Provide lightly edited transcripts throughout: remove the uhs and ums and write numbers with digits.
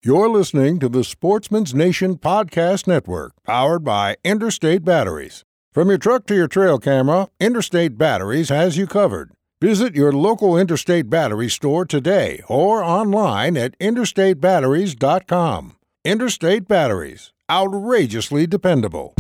You're listening to the Sportsman's Nation Podcast Network, powered by Interstate Batteries. From your truck to your trail camera, Interstate Batteries has you covered. Visit your local Interstate Battery store today or online at interstatebatteries.com. Interstate Batteries, outrageously dependable.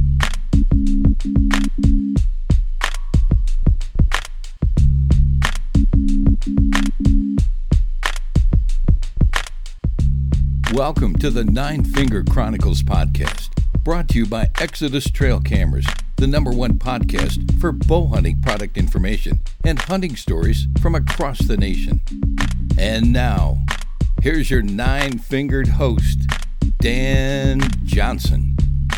Welcome to the Nine Finger Chronicles podcast, brought to you by Exodus Trail Cameras, the #1 podcast for bow hunting product information and hunting stories from across the nation. And now, here's your nine-fingered host, Dan Johnson.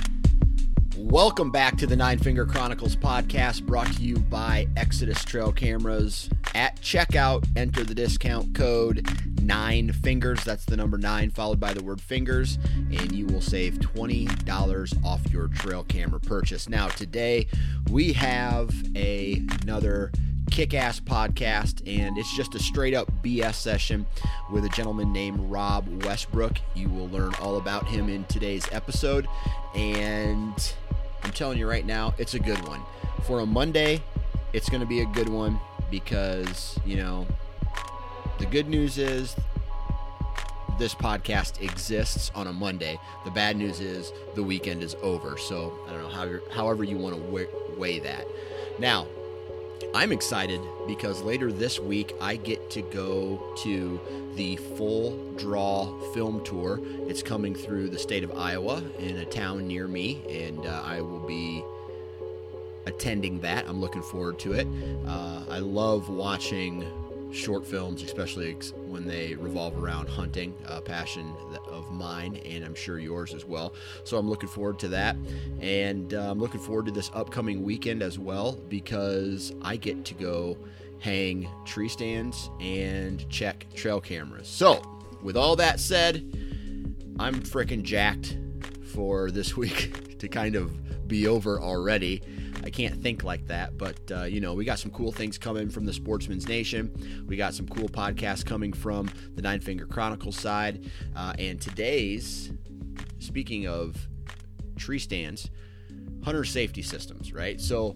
Welcome back to the Nine Finger Chronicles podcast, brought to you by Exodus Trail Cameras. At checkout, enter the discount code 9FINGERS. That's the number 9 followed by the word fingers, and you will save $20 off your trail camera purchase. Now, today we have another kick-ass podcast, and it's just a straight-up BS session with a gentleman named Rob Westbrook. You will learn all about him in today's episode, and I'm telling you right now, it's a good one. For a Monday, it's going to be a good one because, you know, the good news is this podcast exists on a Monday. The bad news is the weekend is over. So I don't know however you want to weigh that. Now, I'm excited because later this week I get to go to the Full Draw Film Tour. It's coming through the state of Iowa in a town near me, and I will be attending that. I'm looking forward to it. I love watching short films, especially when they revolve around hunting, a passion of mine, and I'm sure yours as well. So I'm looking forward to that, and I'm looking forward to this upcoming weekend as well because I get to go hang tree stands and check trail cameras. So with all that said, I'm freaking jacked for this week to kind of be over already. I can't think like that, but, we got some cool things coming from the Sportsman's Nation. We got some cool podcasts coming from the Nine Finger Chronicles side. And today's, speaking of tree stands, hunter safety systems, right? So,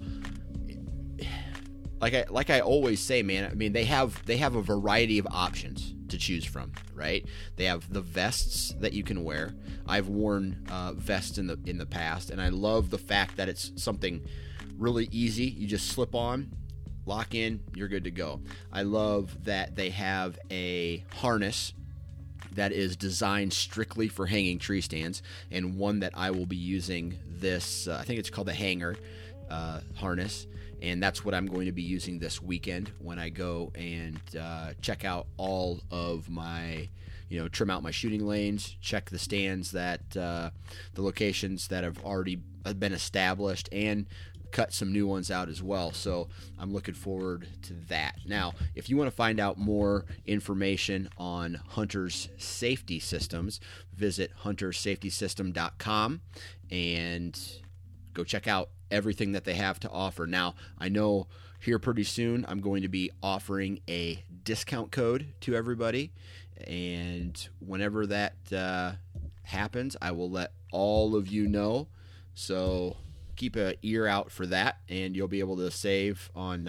like I always say, man, I mean, they have a variety of options to choose from, right? They have the vests that you can wear. I've worn vests in the past, and I love the fact that it's something really easy. You just slip on, lock in, you're good to go. I love that they have a harness that is designed strictly for hanging tree stands, and one that I will be using this, I think it's called the hanger harness, and that's what I'm going to be using this weekend when I go and check out all of my, trim out my shooting lanes, check the stands that the locations that have already been established, and cut some new ones out as well. So I'm looking forward to that. Now, if you want to find out more information on Hunter's Safety Systems, visit huntersafetysystem.com and go check out everything that they have to offer. Now, I know here pretty soon I'm going to be offering a discount code to everybody, and whenever that happens, I will let all of you know. So keep an ear out for that, and you'll be able to save on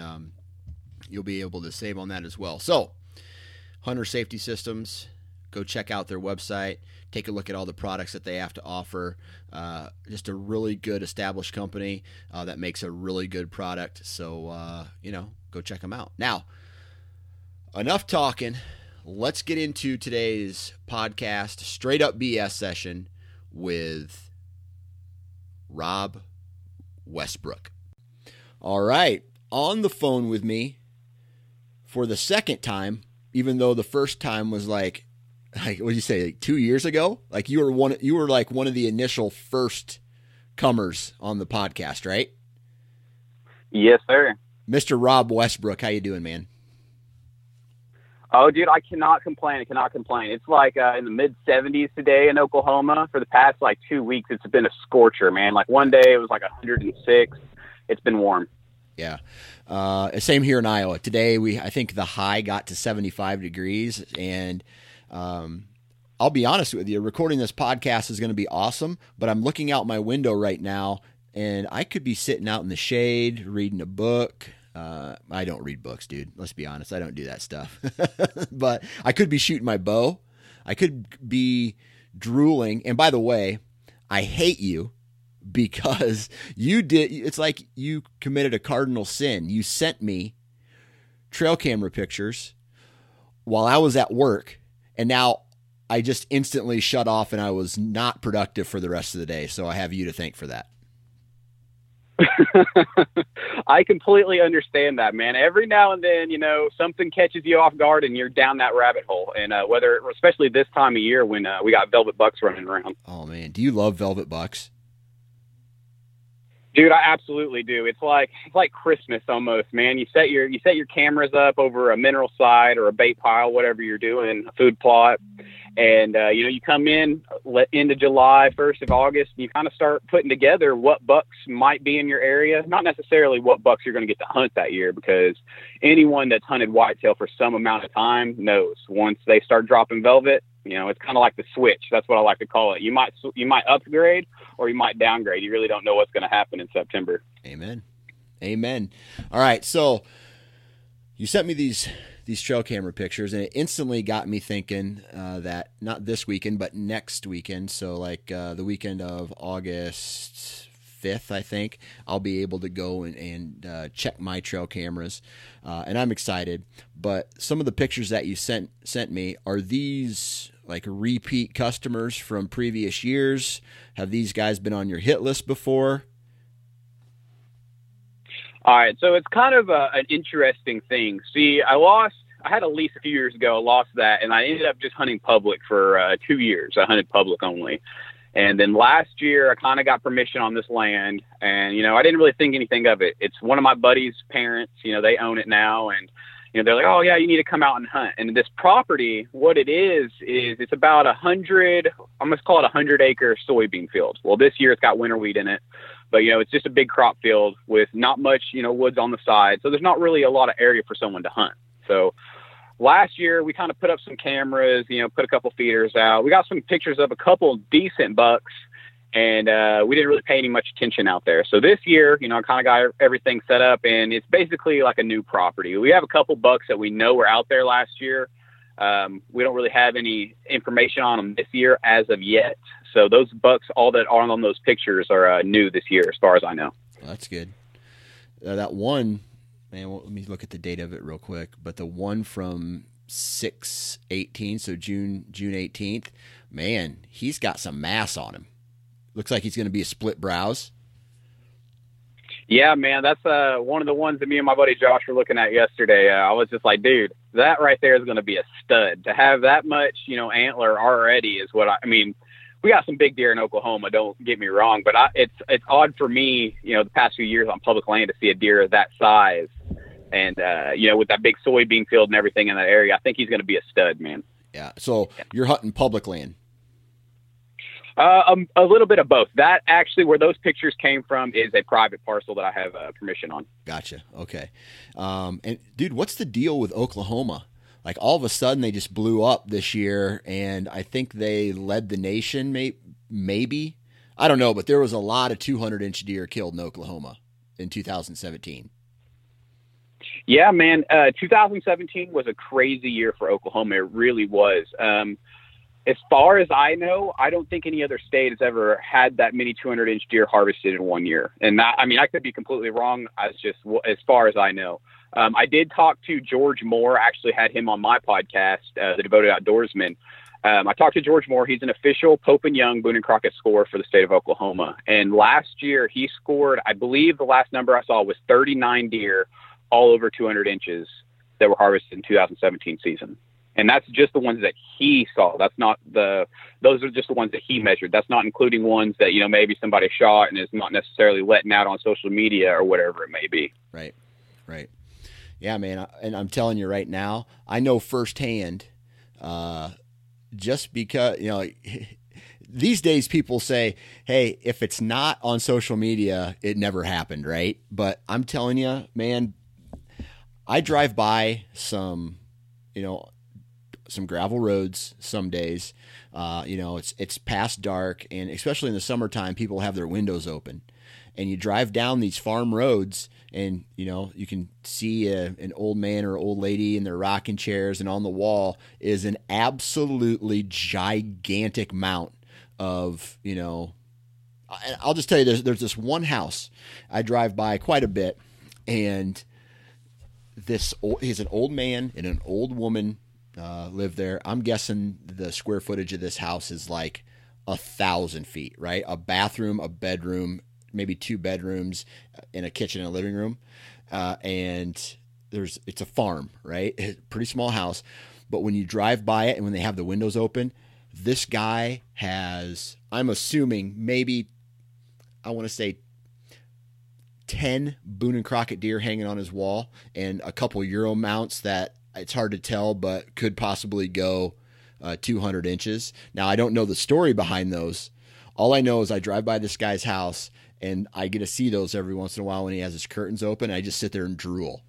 that as well. So, Hunter Safety Systems, go check out their website. Take a look at all the products that they have to offer. Just a really good established company that makes a really good product. So, go check them out. Now, enough talking. Let's get into today's podcast, straight up BS session with Rob Westbrook. All right, on the phone with me for the second time, even though the first time was like what did you say, like 2 years ago? Like you were like one of the initial first comers on the podcast, right? Yes, sir. Mr. Rob Westbrook, how you doing, man? Oh, dude, I cannot complain. It's like in the mid-70s today in Oklahoma. For the past, 2 weeks, it's been a scorcher, man. Like, one day it was 106. It's been warm. Yeah. Same here in Iowa. Today, I think the high got to 75 degrees, and I'll be honest with you, recording this podcast is going to be awesome, but I'm looking out my window right now and I could be sitting out in the shade, reading a book. I don't read books, dude. Let's be honest. I don't do that stuff, but I could be shooting my bow. I could be drooling. And by the way, I hate you because it's like you committed a cardinal sin. You sent me trail camera pictures while I was at work, and now I just instantly shut off and I was not productive for the rest of the day. So I have you to thank for that. I completely understand that, man. Every now and then, something catches you off guard and you're down that rabbit hole. And especially this time of year when we got velvet bucks running around. Oh man, do you love velvet bucks? Dude, I absolutely do. It's like Christmas almost, man. You set your cameras up over a mineral site or a bait pile, whatever you're doing, a food plot, and you come into July, 1st of August, and you kind of start putting together what bucks might be in your area. Not necessarily what bucks you're going to get to hunt that year, because anyone that's hunted whitetail for some amount of time knows once they start dropping velvet, it's kind of like the switch. That's what I like to call it. You might upgrade or you might downgrade. You really don't know what's going to happen in September. Amen. All right. So you sent me these trail camera pictures, and it instantly got me thinking that not this weekend, but next weekend. So like the weekend of August 5th, I think, I'll be able to go and check my trail cameras, and I'm excited. But some of the pictures that you sent me, are these like repeat customers from previous years? Have these guys been on your hit list before? All right, so it's kind of an interesting thing. See, I had a lease a few years ago. I lost that, and I ended up just hunting public for 2 years. I hunted public only. And then last year, I kind of got permission on this land, and, I didn't really think anything of it. It's one of my buddy's parents, they own it now, and, they're like, oh, yeah, you need to come out and hunt. And this property, what it is it's about 100, I'm going to call it 100-acre soybean field. Well, this year it's got winter wheat in it, but, it's just a big crop field with not much, woods on the side. So there's not really a lot of area for someone to hunt. So last year, we kind of put up some cameras, put a couple feeders out. We got some pictures of a couple decent bucks, and we didn't really pay any much attention out there. So this year, I kind of got everything set up, and it's basically like a new property. We have a couple bucks that we know were out there last year. We don't really have any information on them this year as of yet. So those bucks, all that are on those pictures, are new this year, as far as I know. Well, that's good. That one... Man, well, let me look at the date of it real quick. But the one from 6/18, so June 18th, man, he's got some mass on him. Looks like he's going to be a split browse. Yeah, man, that's one of the ones that me and my buddy Josh were looking at yesterday. I was just like, dude, that right there is going to be a stud. To have that much, antler already is what I mean. We got some big deer in Oklahoma, don't get me wrong, but it's odd for me, the past few years on public land to see a deer of that size. And, with that big soybean field and everything in that area, I think he's going to be a stud, man. Yeah. So you're hunting public land? A little bit of both. That actually, where those pictures came from, is a private parcel that I have permission on. Gotcha. Okay. And dude, what's the deal with Oklahoma? Like all of a sudden they just blew up this year, and I think they led the nation, maybe. I don't know, but there was a lot of 200-inch deer killed in Oklahoma in 2017. Yeah, man. 2017 was a crazy year for Oklahoma. It really was. As far as I know, I don't think any other state has ever had that many 200-inch deer harvested in 1 year. And that, I could be completely wrong. As far as I know. I did talk to George Moore, actually had him on my podcast, The Devoted Outdoorsman. I talked to George Moore. He's an official Pope and Young Boone and Crockett scorer for the state of Oklahoma. And last year he scored, I believe the last number I saw was 39 deer all over 200 inches that were harvested in 2017 season. And that's just the ones that he saw. Those are just the ones that he measured. That's not including ones that, maybe somebody shot and is not necessarily letting out on social media or whatever it may be. Right. Yeah, man. And I'm telling you right now, I know firsthand, just because, these days people say, hey, if it's not on social media, it never happened, right? But I'm telling you, man, I drive by some some gravel roads some days. It's past dark, and especially in the summertime, people have their windows open. And you drive down these farm roads, and you can see an old man or old lady in their rocking chairs, and on the wall is an absolutely gigantic mount of, I'll just tell you, there's this one house I drive by quite a bit, and he's an old man and an old woman live there. I'm guessing the square footage of this house is like 1,000 feet, right? A bathroom, a bedroom, maybe 2 bedrooms, and a kitchen and a living room. And it's a farm, right? It's a pretty small house. But when you drive by it and when they have the windows open, this guy has, I'm assuming, maybe, I want to say 10 Boone and Crockett deer hanging on his wall, and a couple Euro mounts that it's hard to tell, but could possibly go 200 inches. Now, I don't know the story behind those. All I know is I drive by this guy's house, and I get to see those every once in a while when he has his curtains open. I just sit there and drool.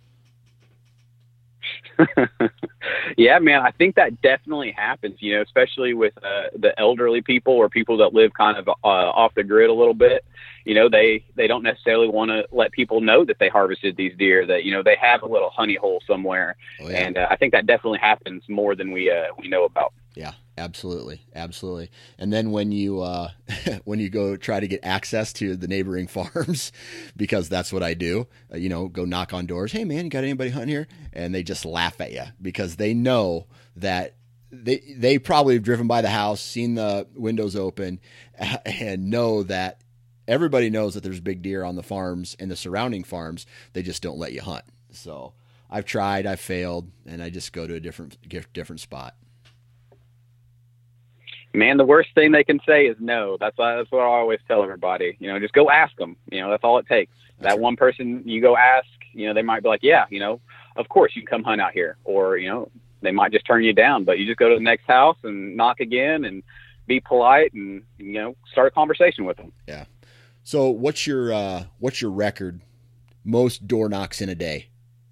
Yeah, man, I think that definitely happens, especially with the elderly people or people that live kind of off the grid a little bit. They don't necessarily want to let people know that they harvested these deer, that, they have a little honey hole somewhere. Oh, yeah. And I think that definitely happens more than we know about. Yeah, absolutely. Absolutely. And then when you go try to get access to the neighboring farms, because that's what I do, go knock on doors. Hey man, you got anybody hunting here? And they just laugh at you because they know that they probably have driven by the house, seen the windows open, and know that everybody knows that there's big deer on the farms and the surrounding farms. They just don't let you hunt. So I've tried, I've failed, and I just go to a different spot. Man, the worst thing they can say is no. That's what I always tell everybody. Just go ask them. That's all it takes. That one person you go ask, they might be like, yeah, of course you can come hunt out here. Or, they might just turn you down. But you just go to the next house and knock again and be polite and, start a conversation with them. Yeah. So what's your record? Most door knocks in a day?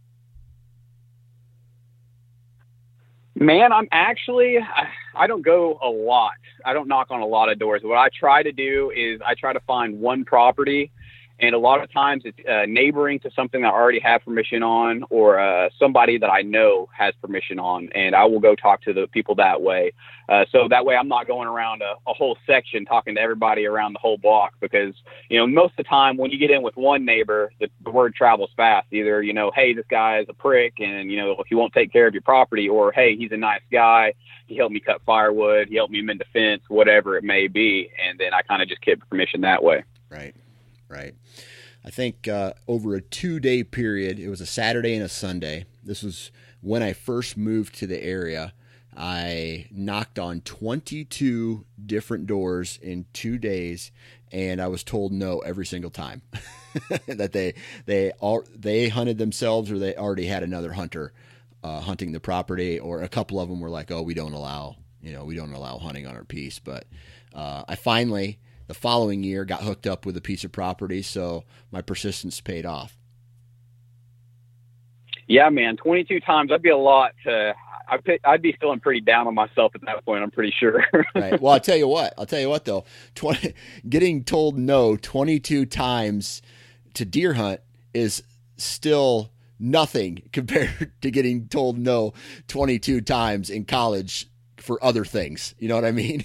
Man, I don't go a lot. I don't knock on a lot of doors. What I try to do is I try to find one property, and a lot of times it's neighboring to something I already have permission on, or somebody that I know has permission on, and I will go talk to the people that way. So that way I'm not going around a whole section talking to everybody around the whole block, because, most of the time when you get in with one neighbor, the word travels fast. Either, hey, this guy is a prick and, he won't take care of your property, or, hey, he's a nice guy. He helped me cut firewood. He helped me mend the fence, whatever it may be. And then I kind of just get permission that way. Right. I think over a 2-day period, it was a Saturday and a Sunday. This was when I first moved to the area. I knocked on 22 different doors in 2 days, and I was told no every single time. That they hunted themselves, or they already had another hunter hunting the property, or a couple of them were like, "Oh, we don't allow hunting on our piece." But I finally, the following year, got hooked up with a piece of property, so my persistence paid off. Yeah, man, 22 times, that'd be a lot. I'd be feeling pretty down on myself at that point, I'm pretty sure. Right. Well, I'll tell you what though, getting told no 22 times to deer hunt is still nothing compared to getting told no 22 times in college for other things. You know what I mean?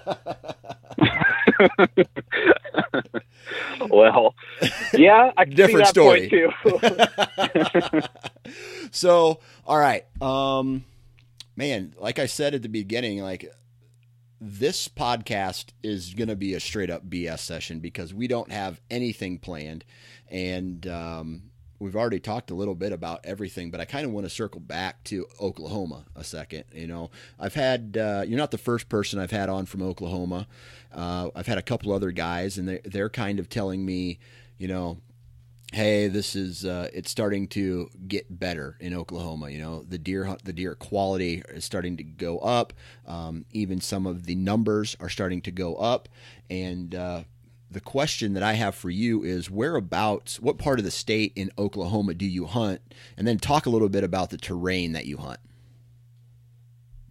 Well, yeah, I can different see story that point too. So, all right. Man, like I said at the beginning, this podcast is going to be a straight up BS session because we don't have anything planned. And we've already talked a little bit about everything, but I kind of want to circle back to Oklahoma a second. I've had, you're not the first person I've had on from Oklahoma. I've had a couple other guys, and they're kind of telling me, hey, this is, it's starting to get better in Oklahoma. The deer quality is starting to go up. Even some of the numbers are starting to go up. And the question that I have for you is, whereabouts, what part of the state in Oklahoma do you hunt? And then talk a little bit about the terrain that you hunt.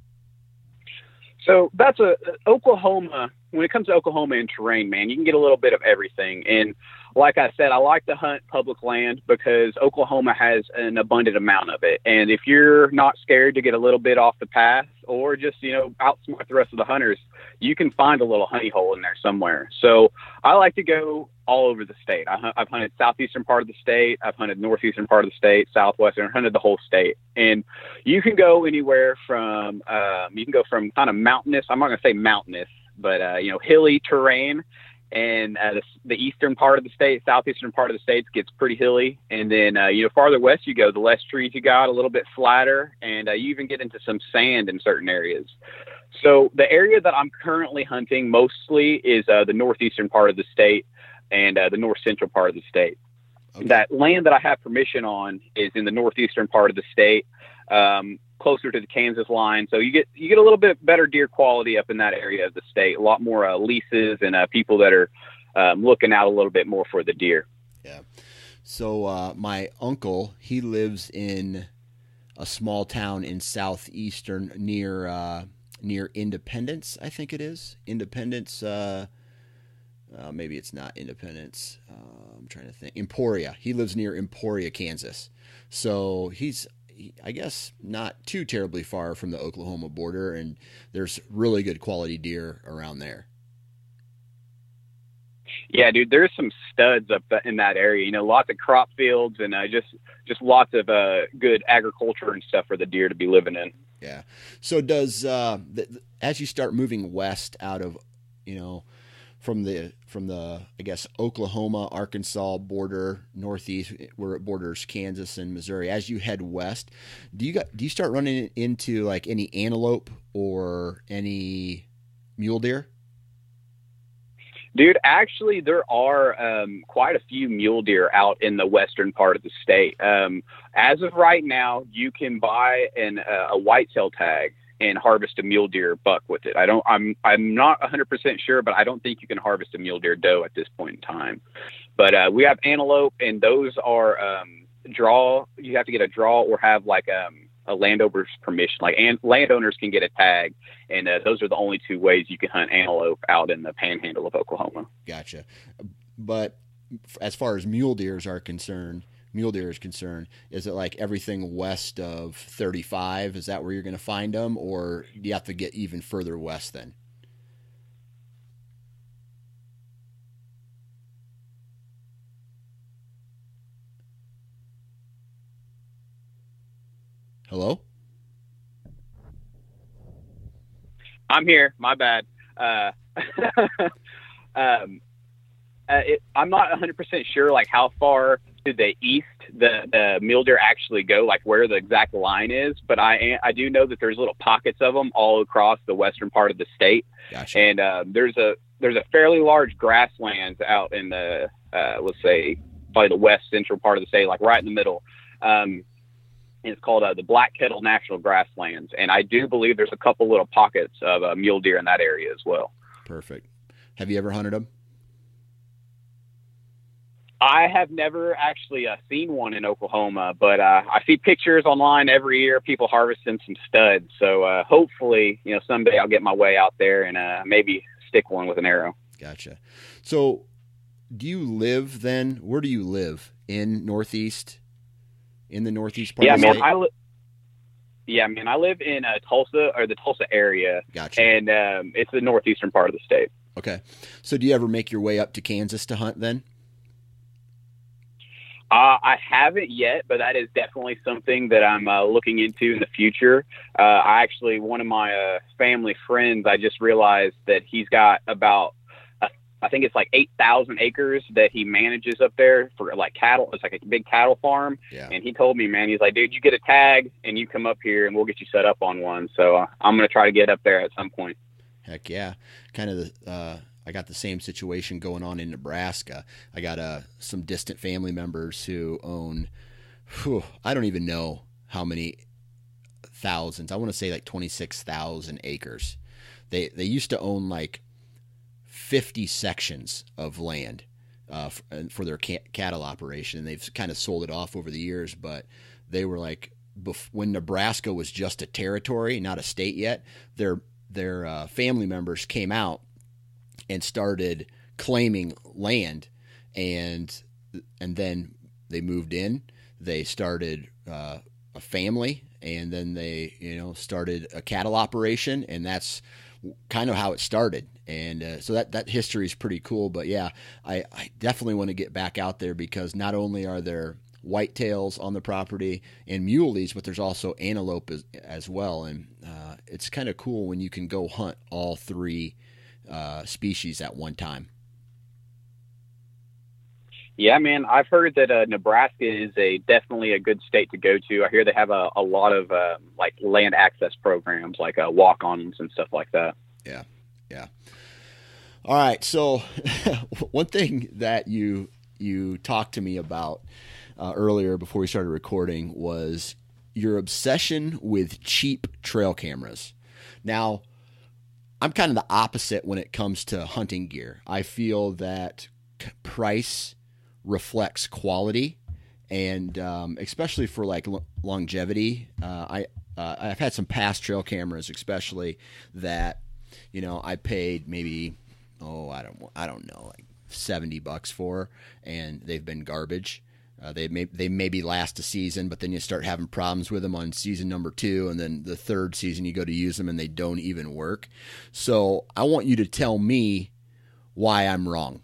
So that's Oklahoma. When it comes to Oklahoma and terrain, man, you can get a little bit of everything. And like I said, I like to hunt public land because Oklahoma has an abundant amount of it. And if you're not scared to get a little bit off the path or just, outsmart the rest of the hunters, you can find a little honey hole in there somewhere. So I like to go all over the state. I've hunted southeastern part of the state. I've hunted northeastern part of the state, southwestern, hunted the whole state. And you can go anywhere from, kind of mountainous. I'm not going to say mountainous, but, hilly terrain. And the eastern part of the state, southeastern part of the state gets pretty hilly. And then, farther west you go, the less trees you got, a little bit flatter. And you even get into some sand in certain areas. So the area that I'm currently hunting mostly is the northeastern part of the state and the north central part of the state. Okay. That land that I have permission on is in the northeastern part of the state, closer to the Kansas line. So you get a little bit better deer quality up in that area of the state, a lot more leases and people that are looking out a little bit more for the deer. Yeah. So my uncle, he lives in a small town in southeastern near Independence, I think it is. Independence, maybe it's not Independence. I'm trying to think. Emporia. He lives near Emporia, Kansas. So he's, I guess, not too terribly far from the Oklahoma border, and there's really good quality deer around there. Yeah, dude, there's some studs up in that area. Lots of crop fields and just lots of good agriculture and stuff for the deer to be living in. Yeah. So does as you start moving west out of, from the I guess Oklahoma, Arkansas border, northeast where it borders Kansas and Missouri, as you head west, do you start running into like any antelope or any mule deer? Dude, actually, there are quite a few mule deer out in the western part of the state. As of right now, you can buy a whitetail tag and harvest a mule deer buck with it. I'm not 100% sure, but I don't think you can harvest a mule deer doe at this point in time. But we have antelope, and those are draw. You have to get a draw or have like a landowner's permission. And landowners can get a tag, and those are the only two ways you can hunt antelope out in the panhandle of Oklahoma. Gotcha. But as far as mule deer is concerned, is it like everything west of 35? Is that where you're going to find them, or do you have to get even further west then? Hello? I'm here. My bad. I'm not 100% sure, like how far to the east the mule deer actually go, like where the exact line is. But I do know that there's little pockets of them all across the western part of the state. Gotcha. And there's a fairly large grasslands out in the let's say probably the west central part of the state, like right in the middle. And it's called the Black Kettle National Grasslands. And I do believe there's a couple little pockets of mule deer in that area as well. Perfect. Have you ever hunted them? I have never actually seen one in Oklahoma, but I see pictures online every year, people harvesting some studs. So hopefully, someday I'll get my way out there and maybe stick one with an arrow. Gotcha. So do you live then? Where do you live? In the northeast part of the state? I live in Tulsa, or the Tulsa area. Gotcha. And it's the northeastern part of the state. Okay. So do you ever make your way up to Kansas to hunt then? I haven't yet, but that is definitely something that I'm looking into in the future. One of my family friends, I just realized that he's got about, I think it's like 8,000 acres that he manages up there for like cattle. It's like a big cattle farm. Yeah. And he told me, man, he's like, dude, you get a tag and you come up here and we'll get you set up on one. So I'm going to try to get up there at some point. Heck yeah. Kind of I got the same situation going on in Nebraska. I got some distant family members who own, I don't even know how many thousands. I want to say like 26,000 acres. They used to own like 50 sections of land for their cattle operation, and they've kind of sold it off over the years. But they were like, when Nebraska was just a territory, not a state yet, their family members came out and started claiming land, and then they moved in. They started a family, and then they started a cattle operation, and that's kind of how it started. And so that history is pretty cool. But yeah, I definitely want to get back out there, because not only are there whitetails on the property and muleys, but there's also antelope as well. And it's kind of cool when you can go hunt all three species at one time. Yeah, man, I've heard that Nebraska is definitely a good state to go to. I hear they have a lot of like land access programs, like walk-ons and stuff like that. Yeah. All right, so one thing that you talked to me about earlier before we started recording was your obsession with cheap trail cameras. Now, I'm kind of the opposite when it comes to hunting gear. I feel that price reflects quality, and especially for like longevity. I've had some past trail cameras, especially that I paid maybe I don't know, like $70 for, and they've been garbage. They maybe last a season, but then you start having problems with them on season number 2, and then the third season you go to use them and they don't even work. So I want you to tell me why I'm wrong.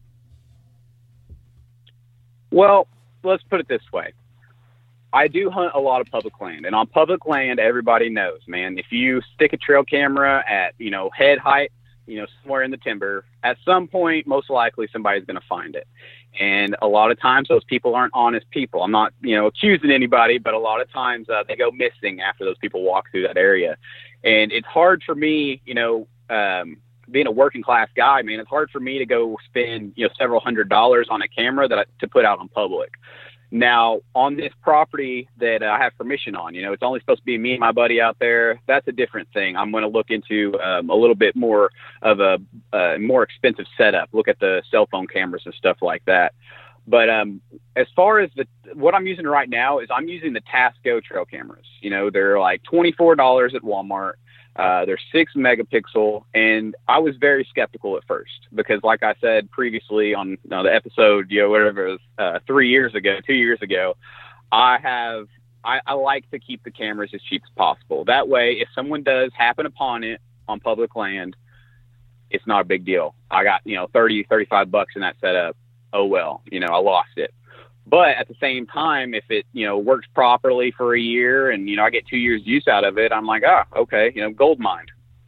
Well, let's put it this way. I do hunt a lot of public land, and on public land, everybody knows, man, if you stick a trail camera at, head height, somewhere in the timber, at some point, most likely somebody's going to find it. And a lot of times those people aren't honest people. I'm not, accusing anybody, but a lot of times they go missing after those people walk through that area. And it's hard for me, being a working class guy, man, it's hard for me to go spend, several $100s on a camera to put out on public. Now, on this property that I have permission on, it's only supposed to be me and my buddy out there. That's a different thing. I'm going to look into a little bit more of a more expensive setup, look at the cell phone cameras and stuff like that. But as far as what I'm using right now is I'm using the Tasco trail cameras. They're like $24 at Walmart. They're 6 megapixel, and I was very skeptical at first because, like I said previously on the episode, whatever it was, 2 years ago, I like to keep the cameras as cheap as possible. That way, if someone does happen upon it on public land, it's not a big deal. I got, $30-35 in that setup. Oh, well, I lost it. But at the same time, if it, works properly for a year and, I get 2 years use out of it, I'm like, okay, gold mine.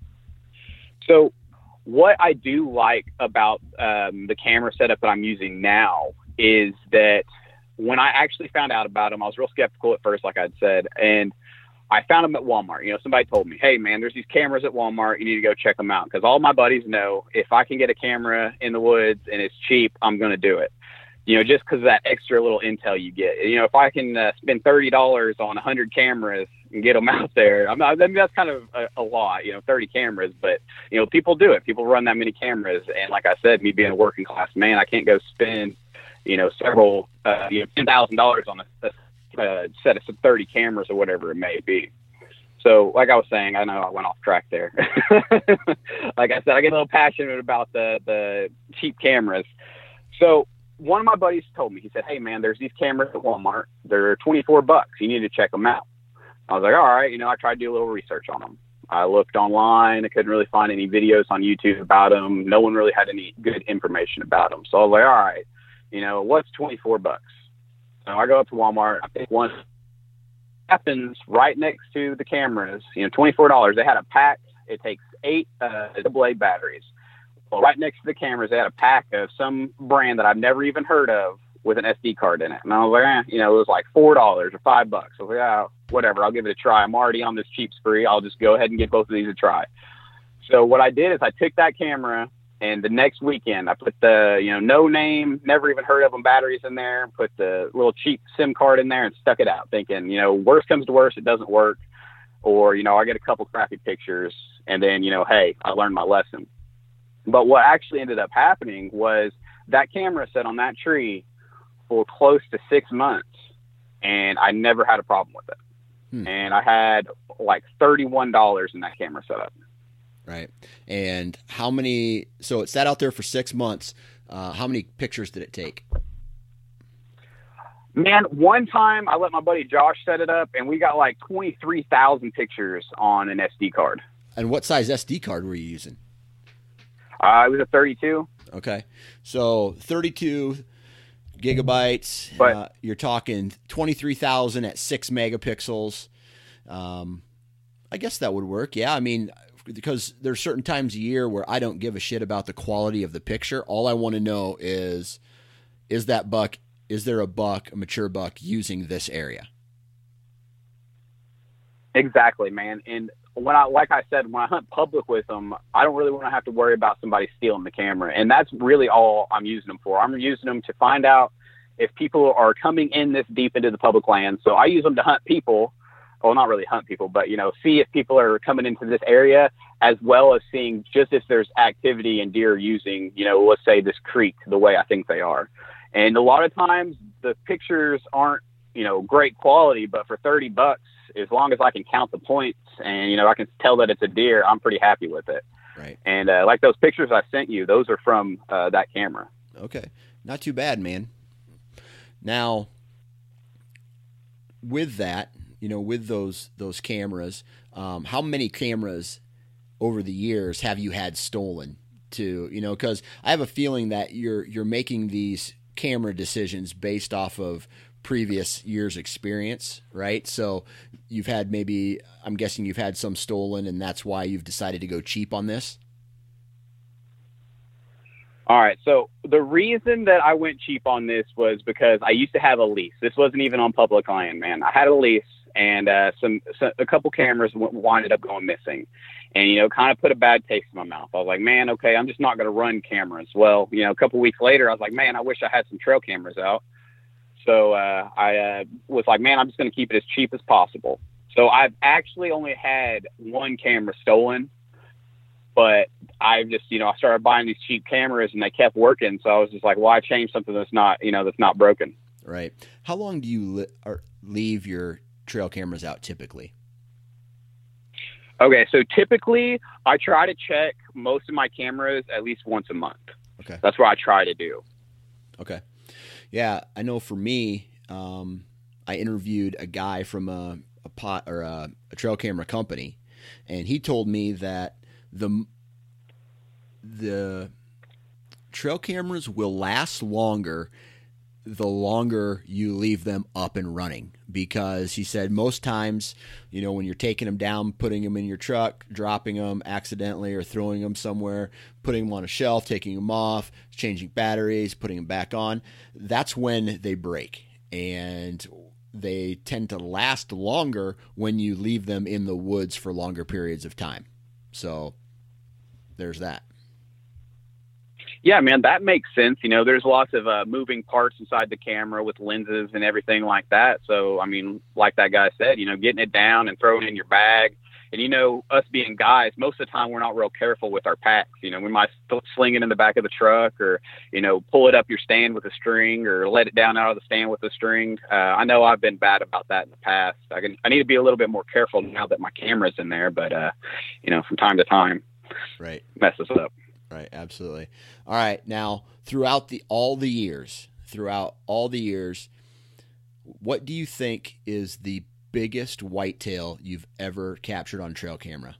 So what I do like about the camera setup that I'm using now is that when I actually found out about them, I was real skeptical at first, like I'd said, and I found them at Walmart. Somebody told me, hey, man, there's these cameras at Walmart. You need to go check them out, because all my buddies know if I can get a camera in the woods and it's cheap, I'm going to do it. Just because of that extra little intel you get. If I can spend $30 on 100 cameras and get them out there, I mean, that's kind of a lot, 30 cameras. But, people do it. People run that many cameras. And like I said, me being a working class man, I can't go spend, several, $10,000 on a set of 30 cameras or whatever it may be. So like I was saying, I know I went off track there. Like I said, I get a little passionate about the cheap cameras. So one of my buddies told me, he said, hey, man, there's these cameras at Walmart. They're $24. You need to check them out. I was like, all right. I tried to do a little research on them. I looked online. I couldn't really find any videos on YouTube about them. No one really had any good information about them. So I was like, all right, what's $24? So I go up to Walmart. I pick one. Happens right next to the cameras, $24. They had a pack. It takes 8 AA batteries. Well, right next to the cameras, they had a pack of some brand that I've never even heard of with an SD card in it. And I was like, it was like $4 or $5. I was like, whatever, I'll give it a try. I'm already on this cheap spree. I'll just go ahead and give both of these a try. So what I did is I took that camera, and the next weekend I put the, no name, never even heard of them batteries in there, put the little cheap SIM card in there and stuck it out thinking, worst comes to worst, it doesn't work. Or, I get a couple crappy pictures and then, hey, I learned my lesson. But what actually ended up happening was that camera sat on that tree for close to 6 months, and I never had a problem with it. And I had like $31 in that camera setup. Right. And how many? So it sat out there for 6 months. How many pictures did it take? Man, one time I let my buddy Josh set it up, and we got like 23,000 pictures on an SD card. And what size SD card were you using? It was a 32. Okay. So 32 gigabytes. But you're talking 23,000 at 6 megapixels. I guess that would work. Yeah. I mean, because there's certain times a year where I don't give a shit about the quality of the picture. All I want to know is there a mature buck using this area? Exactly, man. And like I said, when I hunt public with them, I don't really want to have to worry about somebody stealing the camera. And that's really all I'm using them for. I'm using them to find out if people are coming in this deep into the public land. So I use them to hunt people. Well, not really hunt people, but, see if people are coming into this area, as well as seeing just if there's activity and deer using, let's say this creek the way I think they are. And a lot of times the pictures aren't, great quality, but for $30, as long as I can count the points and, I can tell that it's a deer, I'm pretty happy with it. Right. And like those pictures I sent you, those are from that camera. Okay. Not too bad, man. Now, with that, with those cameras, how many cameras over the years have you had stolen to, because I have a feeling that you're making these camera decisions based off of previous years' experience, right? So I'm guessing you've had some stolen, and that's why you've decided to go cheap on this. All right. So the reason that I went cheap on this was because I used to have a lease. This wasn't even on public land, man. I had a lease, and a couple cameras winded up going missing, and kind of put a bad taste in my mouth. I was like, man, okay, I'm just not going to run cameras. Well, a couple weeks later, I was like, man, I wish I had some trail cameras out. So I was like, man, I'm just going to keep it as cheap as possible. So I've actually only had one camera stolen, but I just, I started buying these cheap cameras and they kept working. So I was just like, why change something that's not, that's not broken? Right. How long do you leave your trail cameras out typically? Okay. So typically I try to check most of my cameras at least once a month. Okay. That's what I try to do. Okay. Yeah. I know for me, I interviewed a guy from a trail camera company, and he told me that the trail cameras will last longer the longer you leave them up and running, because he said most times, when you're taking them down, putting them in your truck, dropping them accidentally or throwing them somewhere, putting them on a shelf, taking them off, changing batteries, putting them back on, that's when they break. And they tend to last longer when you leave them in the woods for longer periods of time. So there's that. Yeah, man, that makes sense. There's lots of moving parts inside the camera with lenses and everything like that. So, I mean, like that guy said, getting it down and throwing it in your bag. And, us being guys, most of the time we're not real careful with our packs. We might sling it in the back of the truck, or, pull it up your stand with a string, or let it down out of the stand with a string. I know I've been bad about that in the past. I need to be a little bit more careful now that my camera's in there, but, from time to time, right, messes up. Right, absolutely. All right, now throughout all the years, what do you think is the biggest whitetail you've ever captured on trail camera?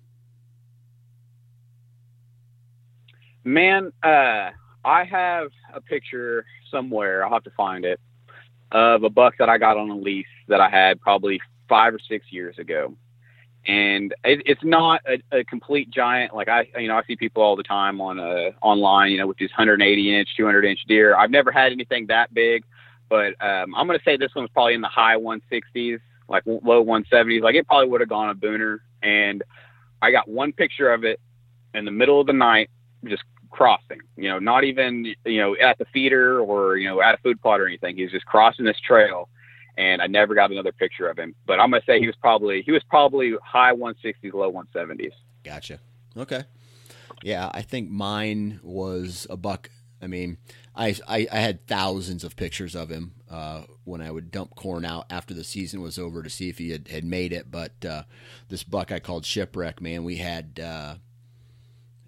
Man, I have a picture somewhere, I'll have to find it, of a buck that I got on a lease that I had probably 5 or 6 years ago. And it's not a complete giant. Like I see people all the time on online, with these 180-inch, 200-inch deer. I've never had anything that big, but I'm going to say this one's probably in the high 160s, like low 170s. Like it probably would have gone a booner. And I got one picture of it in the middle of the night, just crossing. Not even at the feeder or at a food plot or anything. He's just crossing this trail. And I never got another picture of him. But I'm going to say he was probably high 160s, low 170s. Gotcha. Okay. Yeah, I think mine was a buck. I mean, I had thousands of pictures of him when I would dump corn out after the season was over to see if he had made it. But this buck I called Shipwreck, man, we had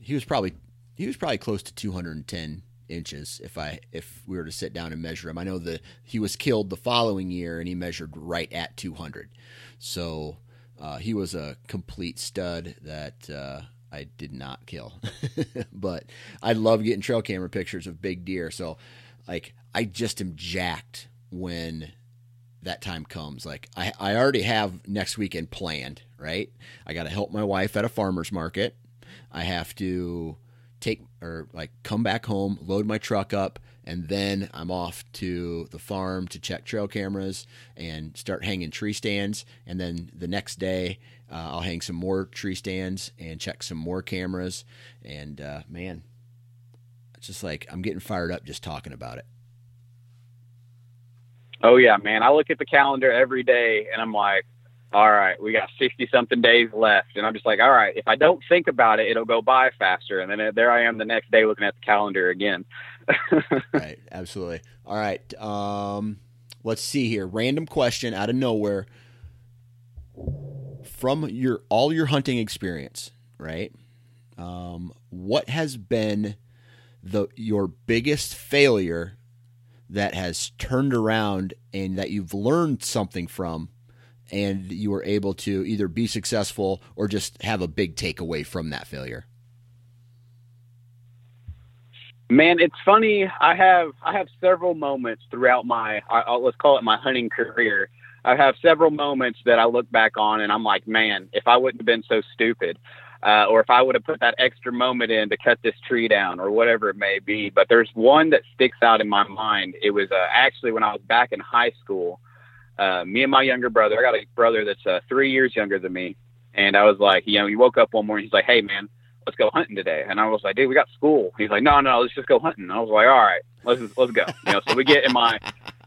he was probably close to 210 inches if we were to sit down and measure him. I know that he was killed the following year and he measured right at 200. So he was a complete stud that I did not kill. But I love getting trail camera pictures of big deer. So like I just am jacked when that time comes. Like I already have next weekend planned, right? I got to help my wife at a farmer's market. I have to come back home, load my truck up, and then I'm off to the farm to check trail cameras and start hanging tree stands. And then the next day, I'll hang some more tree stands and check some more cameras. And man, it's just like I'm getting fired up just talking about it. Oh yeah, man. I look at the calendar every day and I'm like, all right, we got 60 something days left. And I'm just like, all right, if I don't think about it, it'll go by faster. And then there I am the next day looking at the calendar again. Right. Absolutely. All right. Let's see here. Random question out of nowhere. From all your hunting experience, right? What has been your biggest failure that has turned around and that you've learned something from, and you were able to either be successful or just have a big takeaway from that failure? Man, it's funny. I have several moments throughout my, let's call it my hunting career. I have several moments that I look back on and I'm like, man, if I wouldn't have been so stupid, or if I would have put that extra moment in to cut this tree down or whatever it may be. But there's one that sticks out in my mind. It was actually when I was back in high school. Me and my younger brother, I got a brother that's 3 years younger than me. And I was like, he woke up one morning, he's like, hey man, let's go hunting today. And I was like, dude, we got school. He's like, no, let's just go hunting. And I was like, all right, let's go. So we get in my,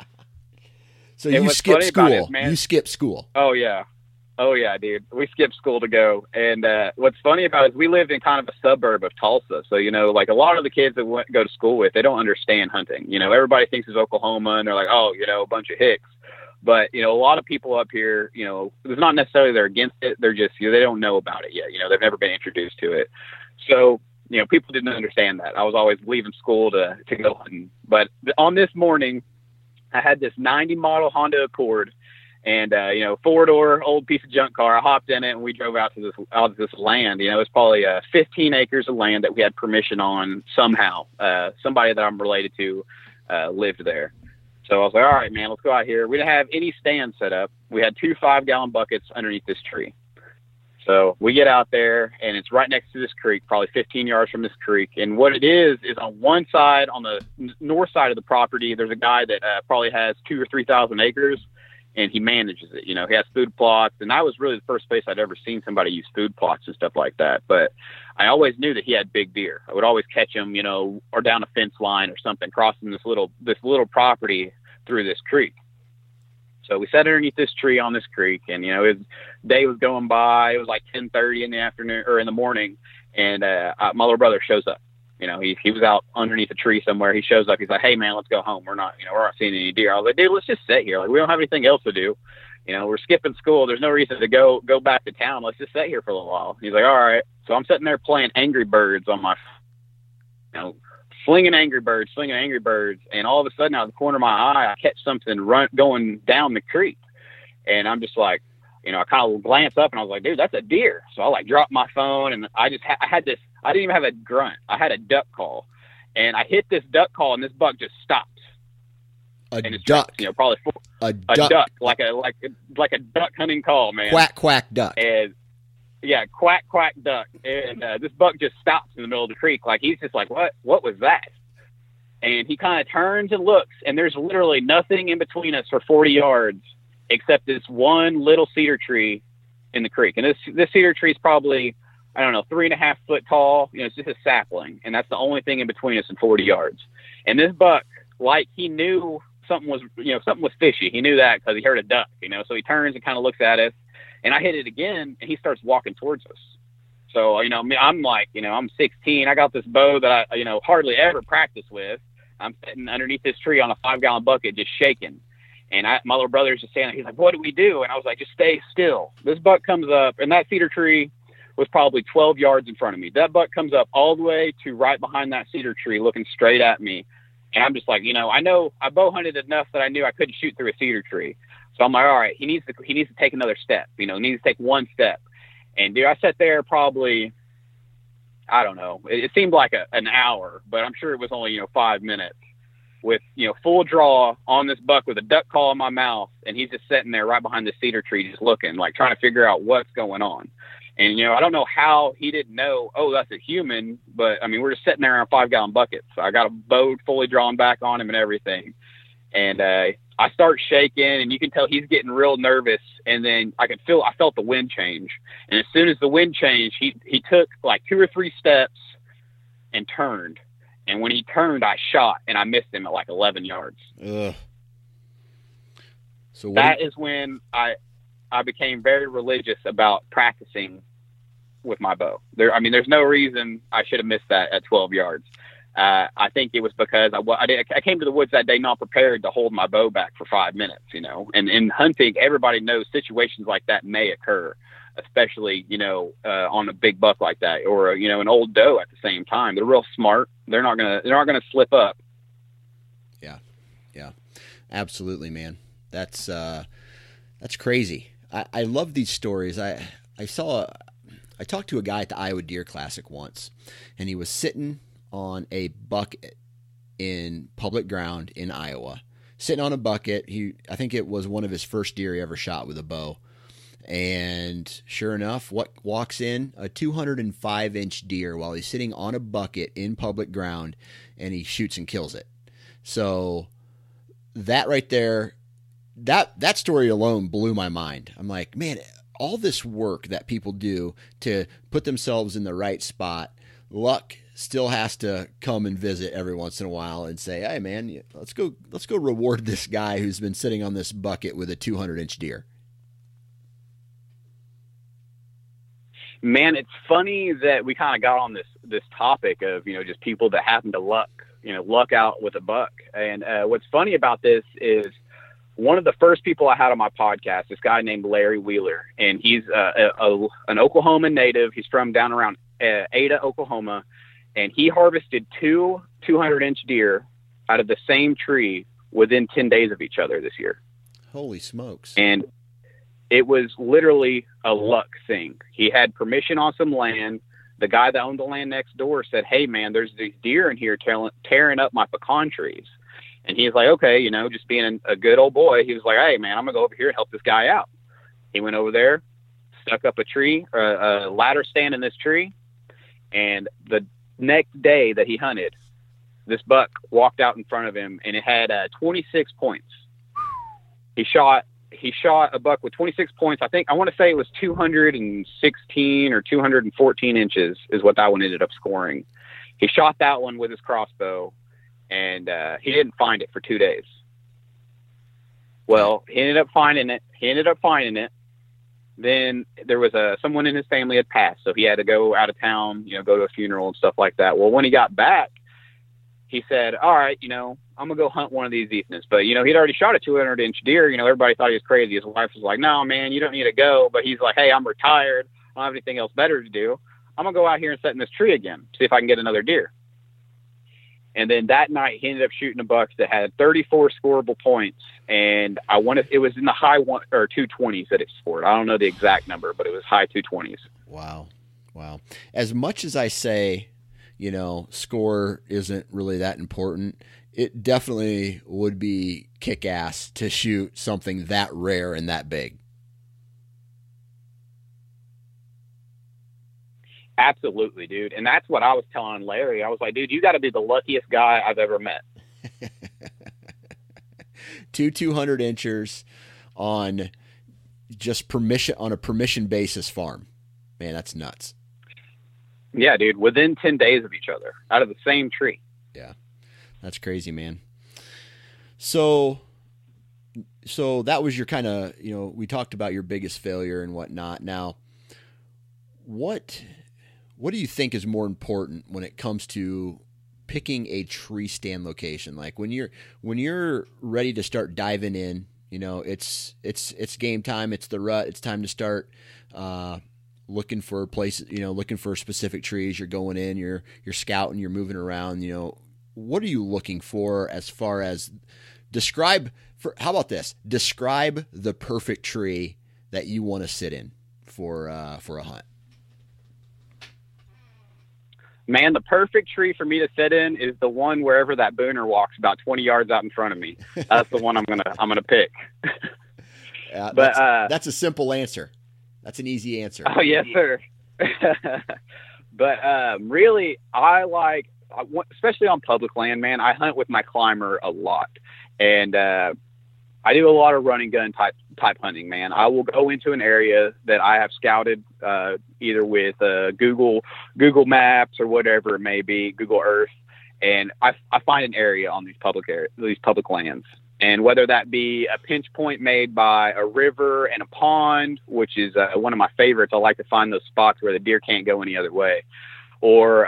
so you skip school, you skip school. Oh yeah, dude. We skipped school to go. And what's funny about it is we lived in kind of a suburb of Tulsa. So, like a lot of the kids that go to school with, they don't understand hunting. Everybody thinks it's Oklahoma and they're like, oh, a bunch of hicks. But, a lot of people up here, it's not necessarily they're against it. They're just, they don't know about it yet. They've never been introduced to it. So, people didn't understand that. I was always leaving school to go hunting. But on this morning, I had this 90 model Honda Accord and, 4-door old piece of junk car. I hopped in it and we drove out to this land. It's probably 15 acres of land that we had permission on somehow. Somebody that I'm related to lived there. So I was like, all right, man, let's go out here. We didn't have any stands set up. We had 2 5-gallon buckets underneath this tree. So we get out there, and it's right next to this creek, probably 15 yards from this creek. And what it is on one side, on the north side of the property, there's a guy that probably has 2,000 or 3,000 acres, and he manages it. He has food plots. And that was really the first place I'd ever seen somebody use food plots and stuff like that. But I always knew that he had big deer. I would always catch him, or down a fence line or something, crossing this little property through this creek. So we sat underneath this tree on this creek, and his day was going by. It was like 10:30 in the afternoon or in the morning, and my little brother shows up. He was out underneath a tree somewhere. He shows up. He's like, "Hey man, let's go home. We're not seeing any deer." I was like, "Dude, let's just sit here. Like we don't have anything else to do. We're skipping school. There's no reason to go back to town. Let's just sit here for a little while." He's like, "All right." So I'm sitting there playing Angry Birds on my, slinging Angry Birds, and all of a sudden out of the corner of my eye, I catch something going down the creek, and I'm just like, I kind of glance up, and I was like, "Dude, that's a deer." So I like dropped my phone, and I had this. I didn't even have a grunt. I had a duck call, and I hit this duck call, and this buck just stops. A duck, probably a duck, like a duck hunting call, man. Quack quack duck. And yeah, quack quack duck, and this buck just stops in the middle of the creek, like he's just like, what was that? And he kind of turns and looks, and there's literally nothing in between us for 40 yards except this one little cedar tree in the creek. And this cedar tree is probably, 3.5 foot tall. It's just a sapling, and that's the only thing in between us in 40 yards. And this buck, like he knew something was fishy. He knew that because he heard a duck, so he turns and kind of looks at us. And I hit it again, and he starts walking towards us. So, I'm like, I'm 16. I got this bow that I, hardly ever practice with. I'm sitting underneath this tree on a 5-gallon bucket, just shaking. And my little brother's just standing there. He's like, "What do we do?" And I was like, "Just stay still." This buck comes up, and that cedar tree was probably 12 yards in front of me. That buck comes up all the way to right behind that cedar tree, looking straight at me. And I'm just like, I know I bow hunted enough that I knew I couldn't shoot through a cedar tree. So I'm like, all right, he needs to take another step. He needs to take one step. And dude, I sat there probably, I don't know, it seemed like an hour, but I'm sure it was only 5 minutes with full draw on this buck with a duck call in my mouth, and he's just sitting there right behind the cedar tree, just looking, like trying to figure out what's going on. And I don't know how he didn't know, oh, that's a human, but I mean, we're just sitting there in a 5-gallon bucket, so I got a bow fully drawn back on him and everything. And I start shaking, and you can tell he's getting real nervous. And then I felt the wind change. And as soon as the wind changed, he took like 2 or 3 steps and turned. And when he turned, I shot, and I missed him at like 11 yards. Ugh. So that is when I became very religious about practicing with my bow. There's no reason I should have missed that at 12 yards. I think it was because I came to the woods that day not prepared to hold my bow back for 5 minutes, and in hunting, everybody knows situations like that may occur, especially, on a big buck like that, or, an old doe at the same time. They're real smart. They're not going to slip up. Yeah, absolutely, man. That's crazy. I love these stories. I talked to a guy at the Iowa Deer Classic once, and he was sitting on a bucket in public ground in Iowa, sitting on a bucket. I think it was one of his first deer he ever shot with a bow. And sure enough, what walks in? A 205-inch deer while he's sitting on a bucket in public ground, and he shoots and kills it. So that right there, that story alone blew my mind. I'm like, man, all this work that people do to put themselves in the right spot, luck still has to come and visit every once in a while and say, hey man, let's go reward this guy who's been sitting on this bucket with a 200-inch deer. Man, it's funny that we kind of got on this topic of, just people that happen to luck out with a buck. And what's funny about this is one of the first people I had on my podcast, this guy named Larry Wheeler, and he's an Oklahoma native. He's from down around Ada, Oklahoma, and he harvested 2 200-inch deer out of the same tree within 10 days of each other this year. Holy smokes. And it was literally a luck thing. He had permission on some land. The guy that owned the land next door said, hey man, there's these deer in here tearing up my pecan trees. And he's like, okay, just being a good old boy. He was like, hey man, I'm gonna go over here and help this guy out. He went over there, stuck up a ladder stand in this tree. And the next day that he hunted, this buck walked out in front of him, and it had 26 points. He shot a buck with 26 points. I want to say it was 216 or 214 inches is what that one ended up scoring. He shot that one with his crossbow, and he didn't find it for 2 days. Well, he ended up finding it. Then there was someone in his family had passed, so he had to go out of town, go to a funeral and stuff like that. Well, when he got back, he said, all right, I'm going to go hunt one of these evenings. But, he'd already shot a 200-inch deer. Everybody thought he was crazy. His wife was like, no, man, you don't need to go. But he's like, hey, I'm retired. I don't have anything else better to do. I'm going to go out here and sit in this tree again, see if I can get another deer. And then that night, he ended up shooting a buck that had 34 scoreable points. And it was in the high 220s that it scored. I don't know the exact number, but it was high 220s. Wow. As much as I say, score isn't really that important, it definitely would be kick-ass to shoot something that rare and that big. Absolutely, dude. And that's what I was telling Larry. I was like, dude, you got to be the luckiest guy I've ever met. 200 inchers on just on a permission basis farm. Man, that's nuts. Yeah, dude, within 10 days of each other, out of the same tree. Yeah, that's crazy, man. So that was your kind of, we talked about your biggest failure and whatnot. Now, what do you think is more important when it comes to picking a tree stand location? Like when you're ready to start diving in, it's game time. It's the rut. It's time to start looking for places, looking for specific trees. You're going in, you're scouting, you're moving around, what are you looking for as far as how about this? Describe the perfect tree that you want to sit in for a hunt. Man, the perfect tree for me to sit in is the one wherever that booner walks about 20 yards out in front of me. That's the one I'm gonna pick. But that's a simple answer. That's an easy answer. Oh yes, sir. But really, especially on public land, man. I hunt with my climber a lot, and I do a lot of running gun type hunting, man. I will go into an area that I have scouted, either with Google Maps or whatever it may be, Google Earth, and I find an area on these public lands. And whether that be a pinch point made by a river and a pond, which is one of my favorites, I like to find those spots where the deer can't go any other way, or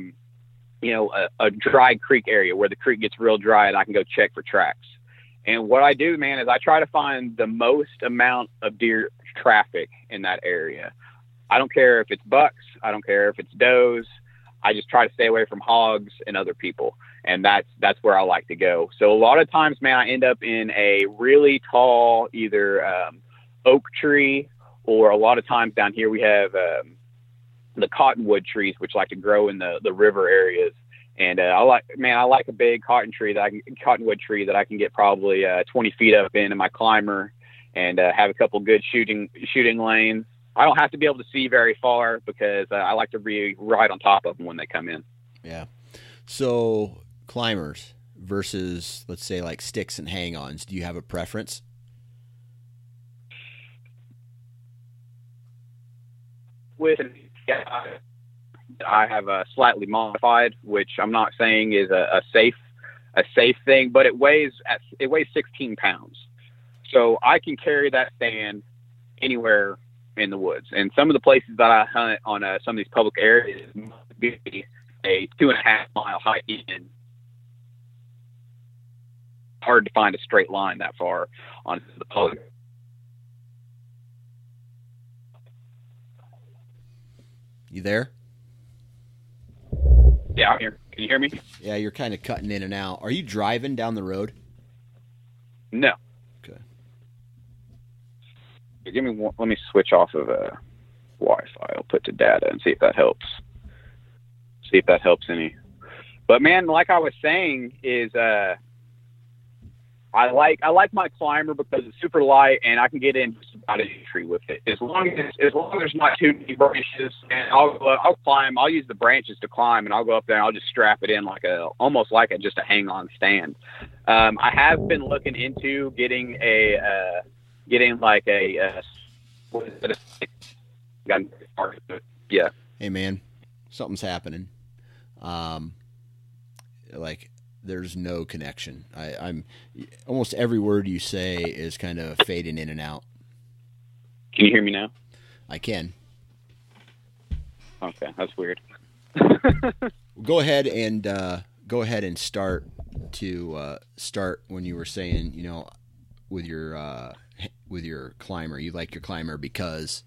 a dry creek area where the creek gets real dry and I can go check for tracks. And what I do, man, is I try to find the most amount of deer traffic in that area. I don't care if it's bucks. I don't care if it's does. I just try to stay away from hogs and other people. And that's where I like to go. So a lot of times, man, I end up in a really tall, either oak tree, or a lot of times down here we have the cottonwood trees, which like to grow in the river areas. And I like a big cottonwood tree that I can get probably 20 feet up in my climber, and have a couple good shooting lanes. I don't have to be able to see very far because I like to be right on top of them when they come in. Yeah. So climbers versus, let's say, like sticks and hang-ons, do you have a preference? I have a slightly modified, which I'm not saying is a safe thing, but it weighs 16 pounds. So I can carry that stand anywhere in the woods. And some of the places that I hunt on some of these public areas must be a 2.5 mile hike in. Hard to find a straight line that far on the public. You there? Yeah, I'm here. Can you hear me? Yeah, you're kind of cutting in and out. Are you driving down the road? No. Okay. Let me switch off of Wi-Fi. I'll put to data and see if that helps. See if that helps any. But man, like I was saying, is I like my climber because it's super light and I can get in just about any tree with it. As long as there's not too many branches, and I'll climb. I'll use the branches to climb, and I'll go up there and I'll just strap it in almost like just a hang-on stand. I have been looking into getting yeah. Hey man, something's happening. There's no connection. I'm almost every word you say is kind of fading in and out. Can you hear me now? I can. Okay, that's weird. Go ahead and start when you were saying, with your climber. You like your climber because.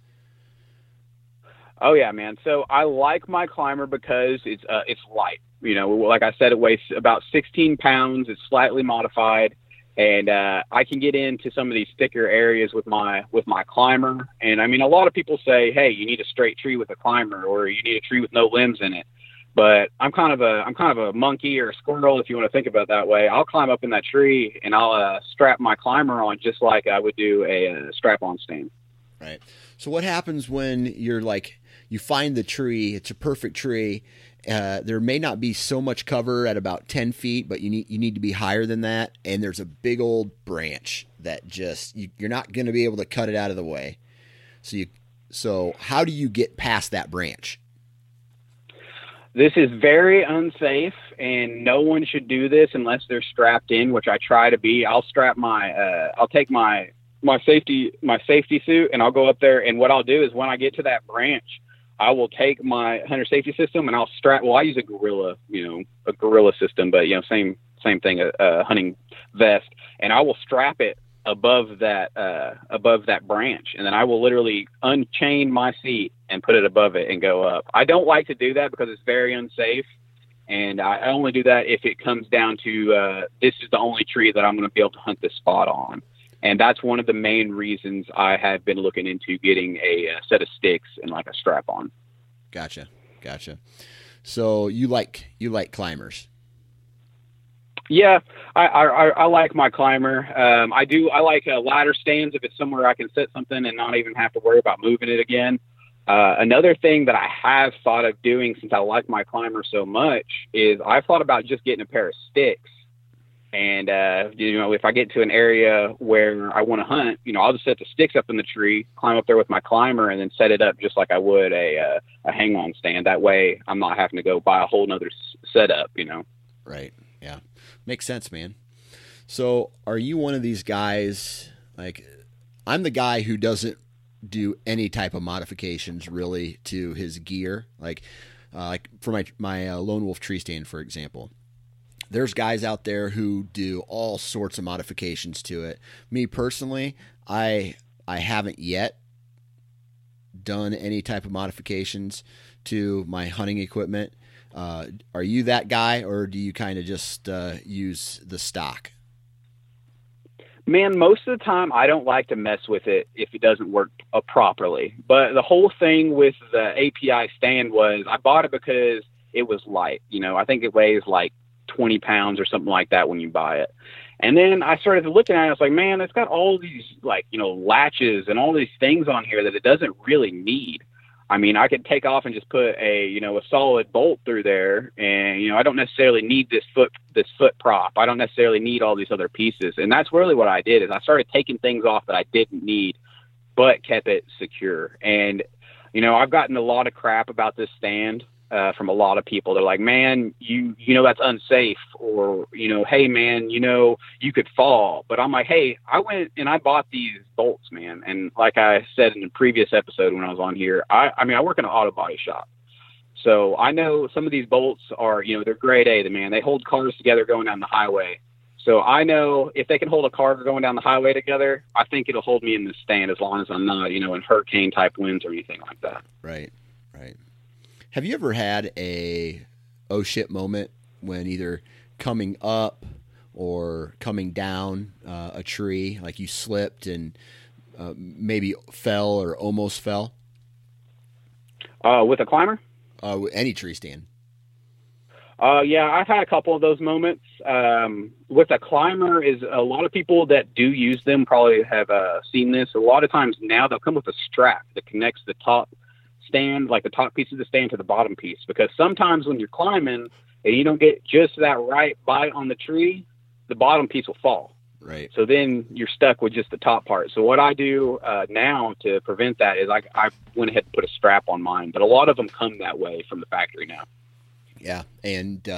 Oh yeah, man. So I like my climber because it's light. Like I said, it weighs about 16 pounds. It's slightly modified, and I can get into some of these thicker areas with my climber. And I mean, a lot of people say, "Hey, you need a straight tree with a climber, or you need a tree with no limbs in it." But I'm kind of a monkey or a squirrel, if you want to think about it that way. I'll climb up in that tree and I'll strap my climber on just like I would do a strap-on stand. Right. So what happens when you find the tree? It's a perfect tree. There may not be so much cover at about 10 feet, but you need to be higher than that. And there's a big old branch that you're not going to be able to cut it out of the way. So how do you get past that branch? This is very unsafe, and no one should do this unless they're strapped in, which I try to be. I'll strap I'll take my safety suit, and I'll go up there. And what I'll do is when I get to that branch, I will take my hunter safety system and I'll strap. Well, I use a gorilla system, but same thing, a hunting vest, and I will strap it above that branch, and then I will literally unchain my seat and put it above it and go up. I don't like to do that because it's very unsafe, and I only do that if it comes down to this is the only tree that I'm going to be able to hunt this spot on. And that's one of the main reasons I have been looking into getting a set of sticks and like a strap on. Gotcha. So you like climbers? Yeah, I like my climber. I like ladder stands if it's somewhere I can set something and not even have to worry about moving it again. Another thing that I have thought of doing, since I like my climber so much, is I've thought about just getting a pair of sticks. And, if I get to an area where I want to hunt, I'll just set the sticks up in the tree, climb up there with my climber, and then set it up just like I would a hang-on stand. That way I'm not having to go buy a whole nother setup, Right. Yeah. Makes sense, man. So are you one of these guys, like, I'm the guy who doesn't do any type of modifications really to his gear. Like for my Lone Wolf tree stand, for example. There's guys out there who do all sorts of modifications to it. Me personally, I haven't yet done any type of modifications to my hunting equipment. Are you that guy, or do you kind of just use the stock? Man, most of the time I don't like to mess with it if it doesn't work properly. But the whole thing with the API stand was I bought it because it was light. I think it weighs like 20 pounds or something like that when you buy it. And then I started looking at it. I was like, man, it's got all these latches and all these things on here that it doesn't really need. I mean, I could take off and just put a solid bolt through there, and I don't necessarily need this foot prop. I don't necessarily need all these other pieces. And that's really what I did, is I started taking things off that I didn't need, but kept it secure. And I've gotten a lot of crap about this stand from a lot of people. They're like, man, that's unsafe, or hey man, you could fall. But I'm like, hey, I went and I bought these bolts, man. And like I said in the previous episode when I was on here, I work in an auto body shop, so I know some of these bolts are, they're grade A. Man, they hold cars together going down the highway. So I know if they can hold a car going down the highway together, I think it'll hold me in the stand, as long as I'm not, in hurricane type winds or anything like that. Right. Have you ever had a oh shit moment when either coming up or coming down a tree, like you slipped and maybe fell or almost fell? With a climber? Any tree stand. Yeah, I've had a couple of those moments. With a climber, is a lot of people that do use them probably have seen this. A lot of times now they'll come with a strap that connects the top stand, like the top piece of the stand, to the bottom piece, because sometimes when you're climbing and you don't get just that right bite on the tree, the bottom piece will fall. Right. So then you're stuck with just the top part. So what I do now to prevent that is I went ahead and put a strap on mine, but a lot of them come that way from the factory now. Yeah. And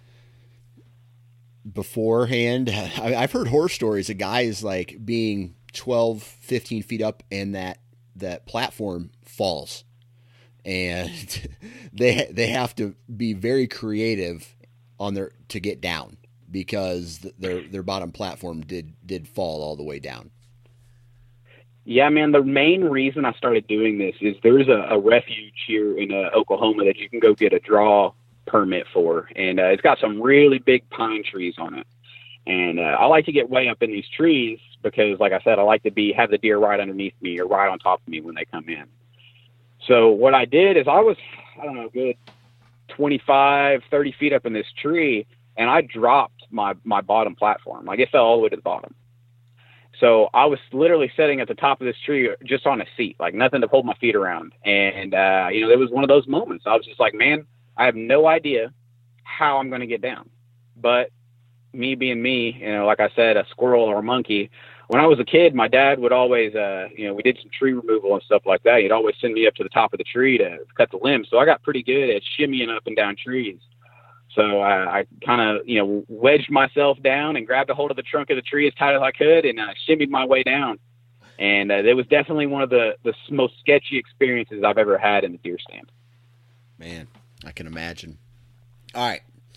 beforehand, I've heard horror stories of guys like being 12, 15 feet up and that platform falls. And they have to be very creative to get down, because their bottom platform did fall all the way down. Yeah, man, the main reason I started doing this is there's a refuge here in Oklahoma that you can go get a draw permit for, and it's got some really big pine trees on it. And I like to get way up in these trees because, like I said, I like to have the deer right underneath me or right on top of me when they come in. So what I did is I was, good 25, 30 feet up in this tree, and I dropped my bottom platform. Like, it fell all the way to the bottom. So I was literally sitting at the top of this tree just on a seat, like nothing to hold my feet around. And, it was one of those moments. I was just like, man, I have no idea how I'm going to get down. But me being me, like I said, a squirrel or a monkey, when I was a kid, my dad would always, we did some tree removal and stuff like that. He'd always send me up to the top of the tree to cut the limbs. So I got pretty good at shimmying up and down trees. So I kind of, wedged myself down and grabbed a hold of the trunk of the tree as tight as I could, and shimmied my way down. And it was definitely one of the most sketchy experiences I've ever had in the deer stand. Man, I can imagine. All right.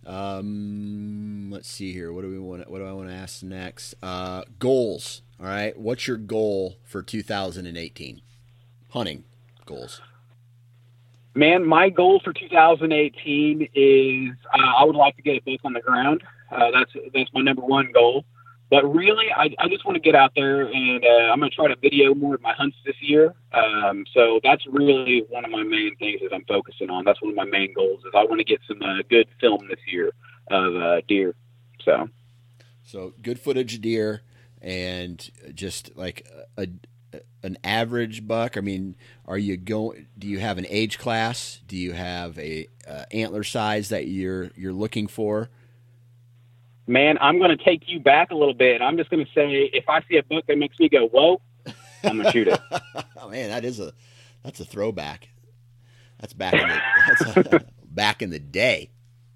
Let's see here. What do I want to ask next? Goals. All right. What's your goal for 2018? Hunting goals. Man, my goal for 2018 is I would like to get a book on the ground. That's my number one goal. But really, I just want to get out there, and I'm going to try to video more of my hunts this year. So that's really one of my main things that I'm focusing on. That's one of my main goals is I want to get some good film this year of deer. So good footage of deer and just like an average buck. I mean, do you have an age class? Do you have a antler size that you're looking for? Man, I'm going to take you back a little bit. I'm just going to say, if I see a buck that makes me go, whoa, I'm going to shoot it. Oh, man, that's a throwback. That's back in the day.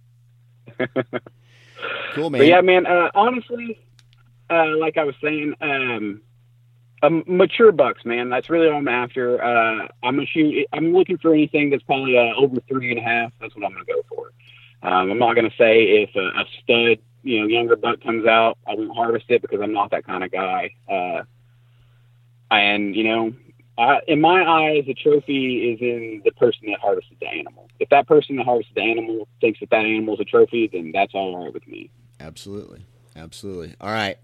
Cool, man. But yeah, man, honestly, like I was saying, mature bucks, man. That's really what I'm after. I'm looking for anything that's probably over 3.5. That's what I'm going to go for. I'm not going to say if a stud, younger buck comes out, I won't harvest it because I'm not that kind of guy. And in my eyes, the trophy is in the person that harvested the animal. If that person that harvested the animal thinks that animal's a trophy, then that's all right with me. Absolutely. All right.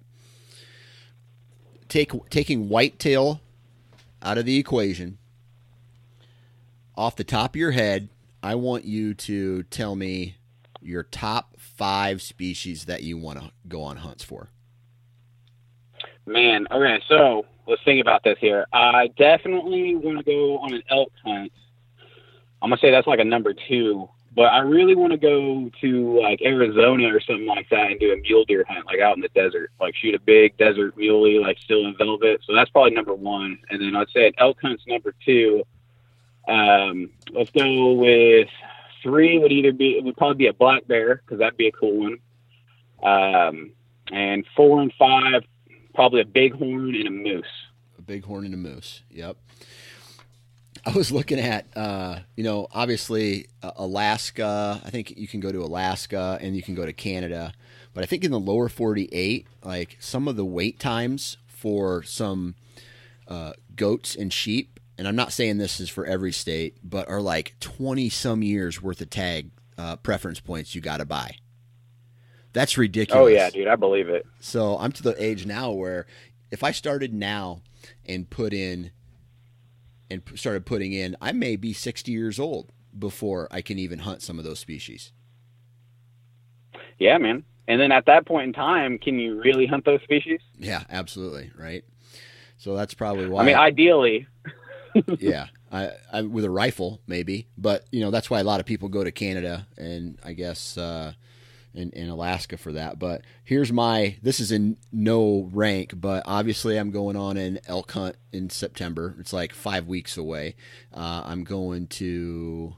Taking whitetail out of the equation, off the top of your head, I want you to tell me your top 5 species that you want to go on hunts for. Man, okay, so let's think about this here. I definitely want to go on an elk hunt. I'm going to say that's like a number 2, but I really want to go to like Arizona or something like that and do a mule deer hunt, like out in the desert, like shoot a big desert muley, like still in velvet. So that's probably number 1. And then I'd say an elk hunt's number 2. Let's go with 3 would probably be a black bear, because that'd be a cool one. And 4 and 5, probably a bighorn and a moose. A bighorn and a moose. Yep. I was looking at, obviously Alaska. I think you can go to Alaska and you can go to Canada, but I think in the lower 48, like some of the wait times for some goats and sheep, and I'm not saying this is for every state, but are like 20 some years worth of tag preference points you got to buy. That's ridiculous. Oh yeah, dude, I believe it. So I'm to the age now where if I started now and started putting in, I may be 60 years old before I can even hunt some of those species. Yeah, man. And then at that point in time, can you really hunt those species? Yeah, absolutely. Right. So that's probably why. I mean, ideally. Yeah. I with a rifle maybe, but that's why a lot of people go to Canada and I guess, in Alaska for that. But this is in no rank, but obviously I'm going on an elk hunt in September. It's like 5 weeks away. I want to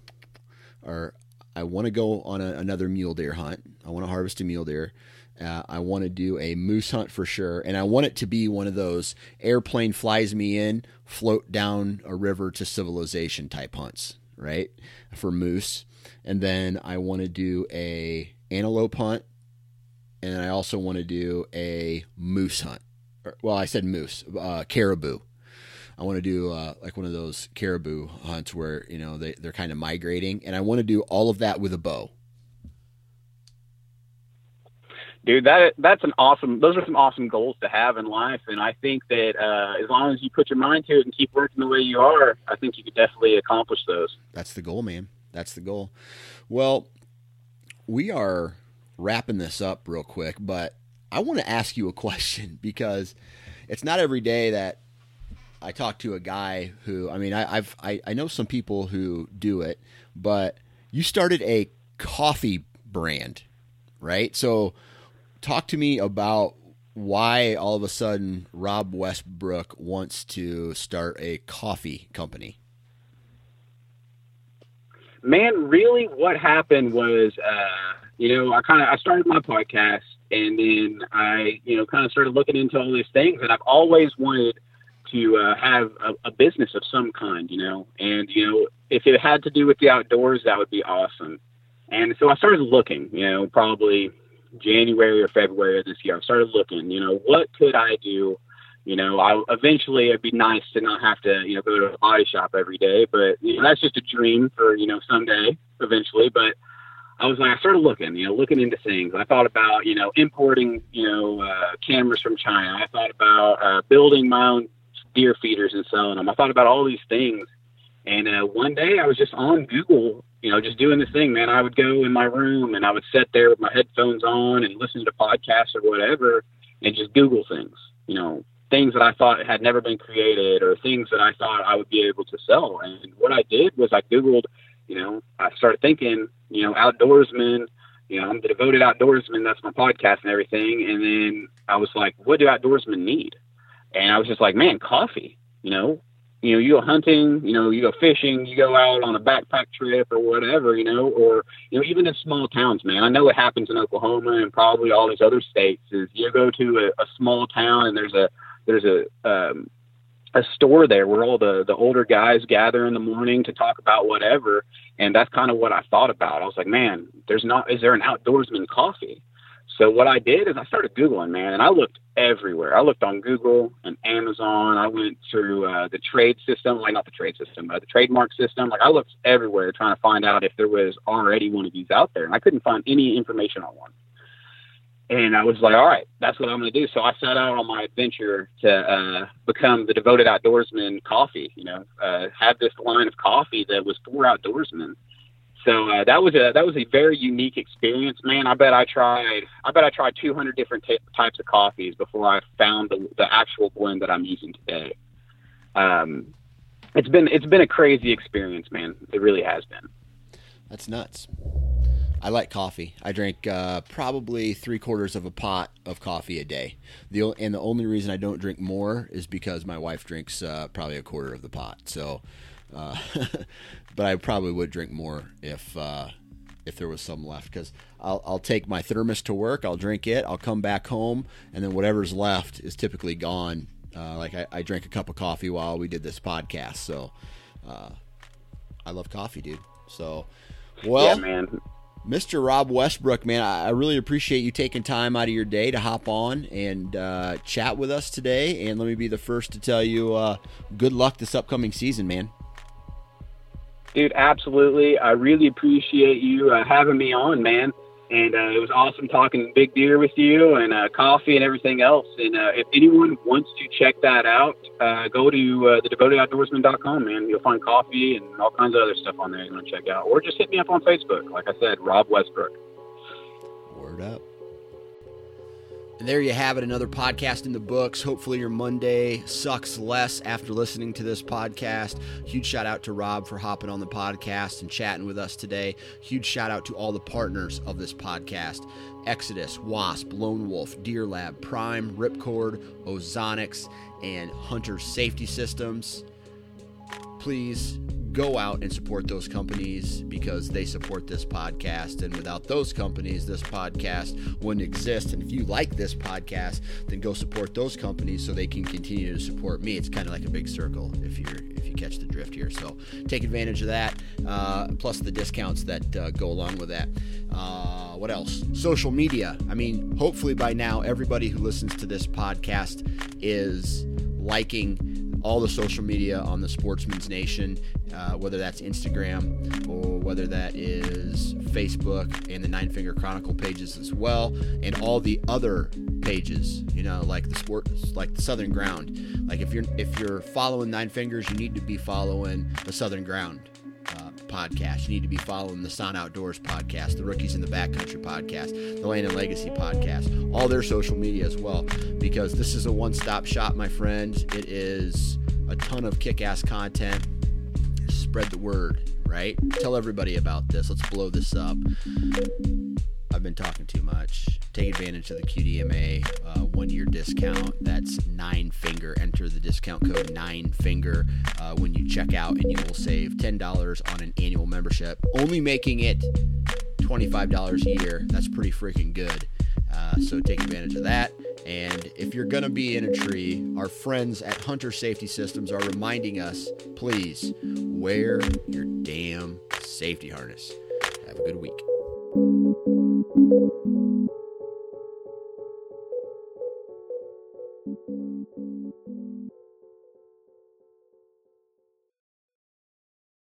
go on another mule deer hunt. I want to harvest a mule deer. I want to do a moose hunt for sure. And I want it to be one of those airplane flies me in, float down a river to civilization type hunts, right? For moose. And then I want to do a antelope hunt, and I also want to do a moose hunt. Well, I said moose, caribou. I want to do like one of those caribou hunts where they're kind of migrating, and I want to do all of that with a bow. Dude, those are some awesome goals to have in life, and I think that as long as you put your mind to it and keep working the way you are, I think you could definitely accomplish those. That's the goal, man. That's the goal. Well, we are wrapping this up real quick, but I want to ask you a question because it's not every day that I talk to a guy who, I mean, I know some people who do it, but you started a coffee brand, right? So talk to me about why all of a sudden Rob Westbrook wants to start a coffee company. Man, really what happened was, I started my podcast, and then I, kind of started looking into all these things, and I've always wanted to have a business of some kind, and, if it had to do with the outdoors, that would be awesome. And so I started looking, probably January or February of this year. I started looking, what could I do? Eventually it'd be nice to not have to, go to a body shop every day, but that's just a dream for, someday eventually. But I started looking into things. I thought about, importing, cameras from China. I thought about building my own deer feeders and selling them. I thought about all these things. And one day I was just on Google, just doing this thing, man. I would go in my room and I would sit there with my headphones on and listen to podcasts or whatever and just Google things, things that I thought had never been created or things that I thought I would be able to sell. And what I did was I Googled, I started thinking, outdoorsman, I'm the Devoted Outdoorsman. That's my podcast and everything. And then I was like, what do outdoorsmen need? And I was just like, man, coffee, you go hunting, you go fishing, you go out on a backpack trip or whatever, or, even in small towns, man. I know it happens in Oklahoma and probably all these other states is you go to a small town and there's a store there where all the older guys gather in the morning to talk about whatever. And that's kind of what I thought about. I was like, man, is there an outdoorsman coffee? So what I did is I started Googling, man, and I looked everywhere. I looked on Google and Amazon. I went through the the trademark system. I looked everywhere trying to find out if there was already one of these out there. And I couldn't find any information on one. And I was like, all right, that's what I'm going to do. So I set out on my adventure to become the Devoted Outdoorsman coffee, have this line of coffee that was for outdoorsmen. So that was a very unique experience, man. I bet I tried 200 different types of coffees before I found the actual blend that I'm using today. It's been a crazy experience, man. It really has been. That's nuts. I like coffee. I drink probably 3/4 of a pot of coffee a day. The only reason I don't drink more is because my wife drinks probably 1/4 of the pot. So. But I probably would drink more if there was some left, because I'll take my thermos to work, I'll drink it, I'll come back home, and then whatever's left is typically gone. I drank a cup of coffee while we did this podcast, so I love coffee, dude. So, well, yeah, man. Mr. Rob Westbrook, man, I really appreciate you taking time out of your day to hop on and chat with us today. And let me be the first to tell you good luck this upcoming season, man. Dude, absolutely. I really appreciate you having me on, man. And it was awesome talking big deer with you and coffee and everything else. And if anyone wants to check that out, go to thedevotedOutdoorsman.com, man. You'll find coffee and all kinds of other stuff on there you want to check out. Or just hit me up on Facebook. Like I said, Rob Westbrook. Word up. And there you have it, another podcast in the books. Hopefully your Monday sucks less after listening to this podcast. Huge shout out to Rob for hopping on the podcast and chatting with us today. Huge shout out to all the partners of this podcast: Exodus, Wasp, Lone Wolf, Deer Lab, Prime, Ripcord, Ozonics, and Hunter Safety Systems. Please go out and support those companies because they support this podcast. And without those companies, this podcast wouldn't exist. And if you like this podcast, then go support those companies so they can continue to support me. It's kind of like a big circle if you catch the drift here. So take advantage of that, plus the discounts that go along with that. What else? Social media. I mean, hopefully by now, everybody who listens to this podcast is liking all the social media on the Sportsman's Nation, whether that's Instagram or whether that is Facebook and the Nine Finger Chronicle pages as well, and all the other pages, like the Southern Ground. Like if you're following Nine Fingers, you need to be following the Southern Ground podcast. You need to be following the Son Outdoors podcast, the Rookies in the Backcountry podcast, the Land and Legacy podcast, all their social media as well, because this is a one-stop shop, my friends. It is a ton of kick-ass content. Spread the word, right? Tell everybody about this. Let's blow this up. I've been talking too much. Take advantage of the QDMA 1-year discount. That's 9 Finger. Enter the discount code 9Finger when you check out, and you will save $10 on an annual membership, only making it $25 a year. That's pretty freaking good. So take advantage of that. And if you're going to be in a tree, our friends at Hunter Safety Systems are reminding us, please wear your damn safety harness. Have a good week.